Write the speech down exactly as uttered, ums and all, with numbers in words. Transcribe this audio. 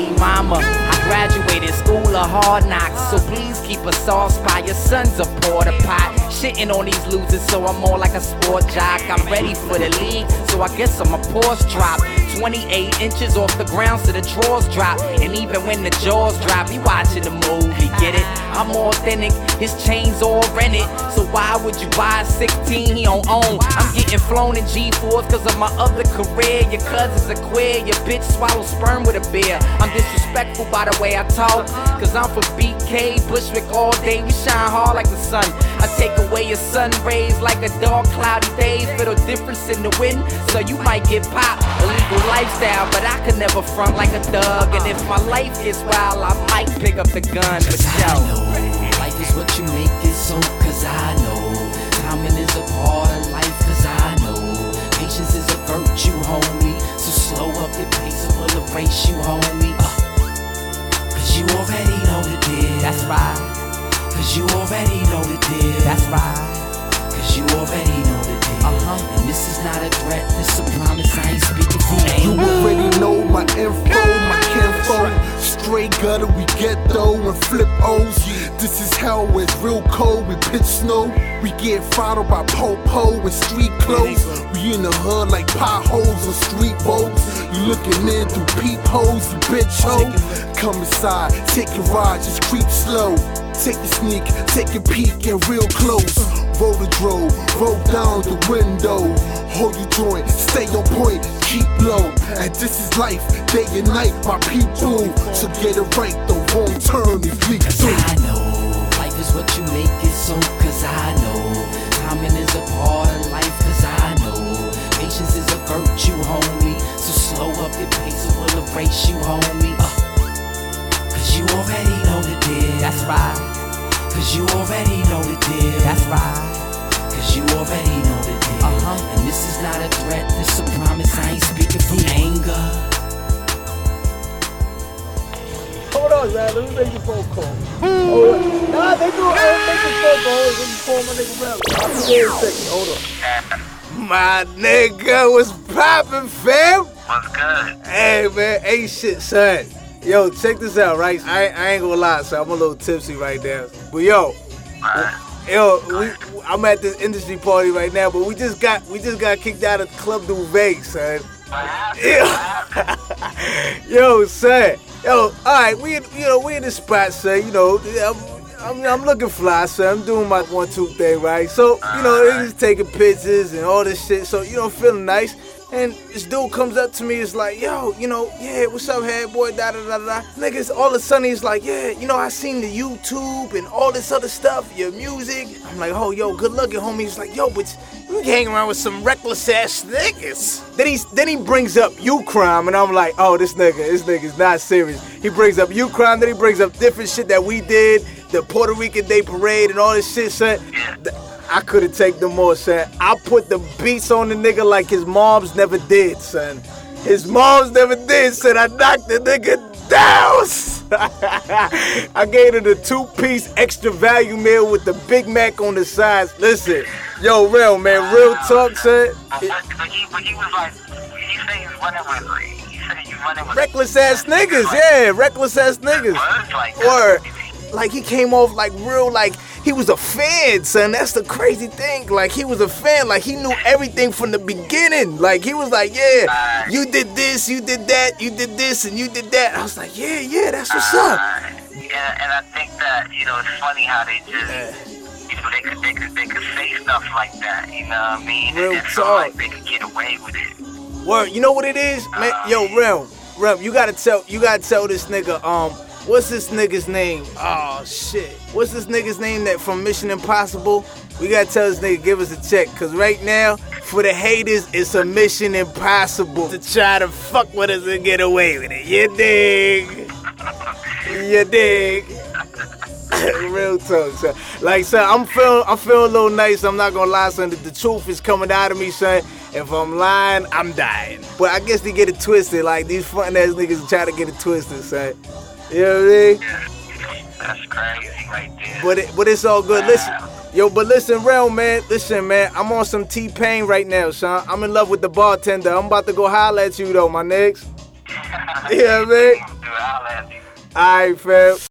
baby mama. I graduated school of hard knocks, so please keep a soft spot. Your son's a porta pot, shitting on these losers, so I'm more like a sport jock. I'm ready for the league, so I guess I'm a pause drop. twenty-eight inches off the ground, so the drawers drop. And even when the jaws drop, he watching the movie, get it? I'm authentic, his chains all rented, so why would you buy a sixteen he don't own? I'm getting flown in G fours cause of my other career. Your cousin's a queer, your bitch swallow sperm with a beer. I'm disrespectful by the way I talk, cause I'm from B K, Bushwick all day, we shine hard like the sun. I take away your sun rays like a dark cloudy day, feel the difference in the wind, so you might get popped. Illegal lifestyle, but I could never front like a thug. And if my life gets wild, I might pick up the gun, but yo, life is what you make it so, cause I know timing is a part of life, cause I know patience is a virtue, homie. So slow up the pace or we'll erase you, homie. uh, Cause you already know the deal. that's right, Cause you already know the deal. that's right. Cause you already know the deal. Uh-huh. And this is not a threat, this a promise, I ain't speaking from You anger. already know my info, my kinfo. Straight gutter, we get though and flip O's. This is hell, it's real cold, we pitch snow. We get followed by po-po and street clothes. We in the hood like potholes on street boats. You looking in through peepholes, you bitch ho. Come inside, take a ride, just creep slow. Take a sneak, take a peek and real close. Roll the drove, roll down the window. Hold your joint, stay on point, keep low. And this is life, day and night, my people. So get it right, the wrong turn is leak Cause through. I know life is what you make it so, cause I know timing is a part of life, cause I know patience is a virtue, homie. So slow up the pace or we'll erase you, homie. uh, Cause you already know the deal. That's right, Cause you already know the deal. that's right. Cause you already know the deal. Uh-huh. And this is not a threat, this a promise, I ain't speaking from anger. Hold on, man. Let me make your phone call. Hold on. Nah, they do. Hey, make your phone call. Hold on. Let me call my nigga Rel. I'll be there in a second. Hold on. My nigga, what's poppin', fam? What's good? Hey, man, ain't shit, son. Yo, check this out, right? I, I ain't gonna lie, son. I'm a little tipsy right now. But yo, Right. yo, we, I'm at this industry party right now, but we just got we just got kicked out of Club Duvet, son. What happened? Yo, yo, son. Yo, all right, we in, you know we in the spot, son. You know, I'm, I'm I'm looking fly, son. I'm doing my one two thing, right? So you know, they just taking pictures and all this shit. So you know, feeling nice. And this dude comes up to me, it's like, yo, you know, yeah, what's up, head boy, da da da da. Niggas, all of a sudden, he's like, yeah, you know, I seen the YouTube and all this other stuff, your music. I'm like, oh, yo, good looking, homie. He's like, yo, but you hang around with some reckless ass niggas. Then he then he brings up U-Crime, and I'm like, oh, this nigga, this nigga's not serious. He brings up U-Crime, then he brings up different shit that we did, the Puerto Rican Day Parade and all this shit, son. I couldn't take no more, son. I put the beats on the nigga like his moms never did, son. His moms never did, son. I knocked the nigga down. I gave him the two-piece extra value meal with the Big Mac on the sides. Listen, yo, real, man, real talk, son. But, but, but, he, but he was like, he said he was running with, he said he was running with Reckless ass niggas, yeah, reckless ass niggas. Was like Or, that. like, he came off like real, like, he was a fan, son. That's the crazy thing. Like, he was a fan. Like, he knew everything from the beginning. Like, he was like, yeah, you did this, you did that, you did this, and you did that. I was like, yeah, yeah, that's what's up. Uh, yeah, and I think that, you know, it's funny how they just, you know, they could, they could, they could say stuff like that, you know what I mean? Real and it feel talk. like they could get away with it. Word, you know what it is? Man, yo, Rem, Rem, you gotta tell, you gotta tell this nigga, um, what's this nigga's name? Oh, shit. What's this nigga's name that from Mission Impossible? We gotta tell this nigga, give us a check. Cause right now, for the haters, it's a mission impossible to try to fuck with us and get away with it. You dig? You dig? Real talk, son. Like, son, I'm feeling, I'm feeling a little nice. I'm not gonna lie, son. The, the truth is coming out of me, son. If I'm lying, I'm dying. But I guess they get it twisted. Like, these fun ass niggas try to get it twisted, son. You know what I mean? That's crazy right there. But it, but it's all good. Listen, yo, but listen, real man. Listen, man. I'm on some T-Pain right now, son. I'm in love with the bartender. I'm about to go holler at you though, my niggas. Yeah, man. I'll at you. All right, fam.